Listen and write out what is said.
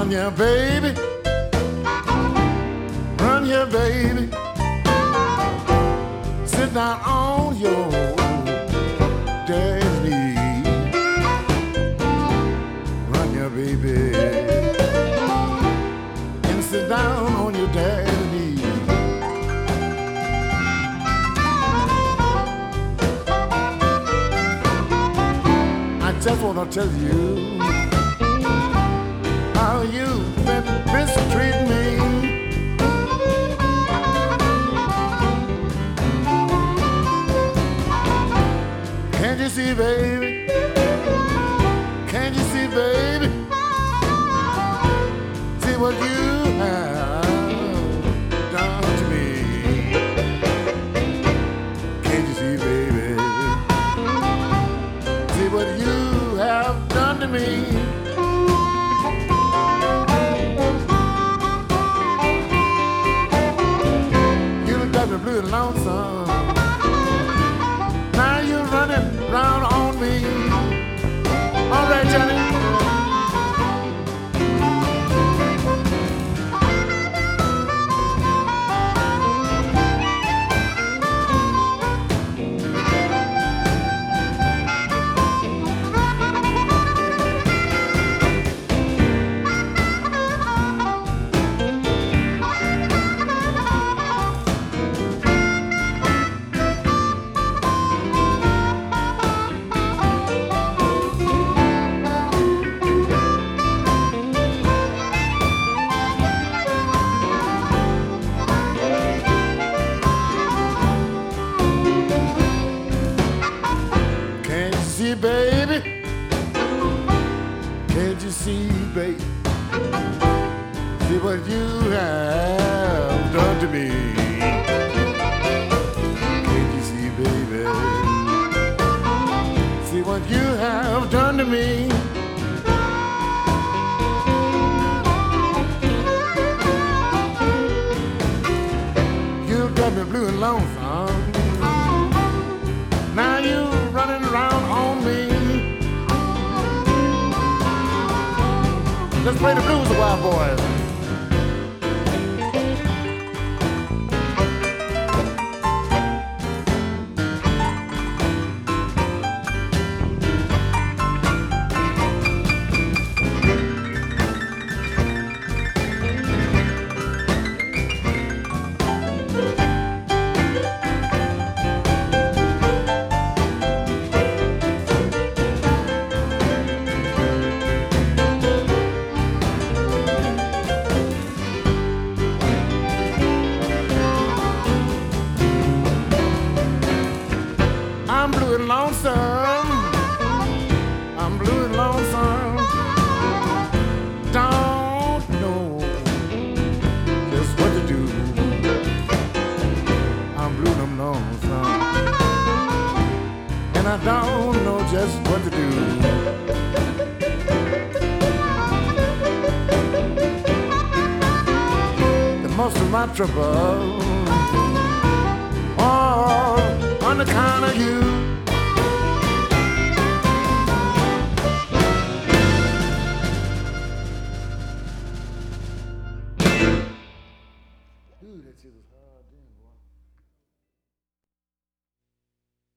Run here, baby. Run here, baby. Sit down on your daddy's knee. Run here, baby. And sit down on your daddy's knee. I just want to tell you how you've been mistreating me. Can't you see, baby? Can't you see, baby? See what you have done to me. Can't you see, baby? See what you have done to me. Blue and lonesome. Now you're running round on me. All right, Johnny. Baby, can't you see, baby? See what you have done to me. Can't you see, baby? See what you have done to me. You got me blue and lonesome. Now you running around on me. Let's play the blues, the wild boys. I'm blue and lonesome. I'm blue and lonesome. Don't know just what to do. I'm blue and I'm lonesome, and I don't know just what to do. The most of my trouble all on account of you. Ooh, that shit was hard, damn.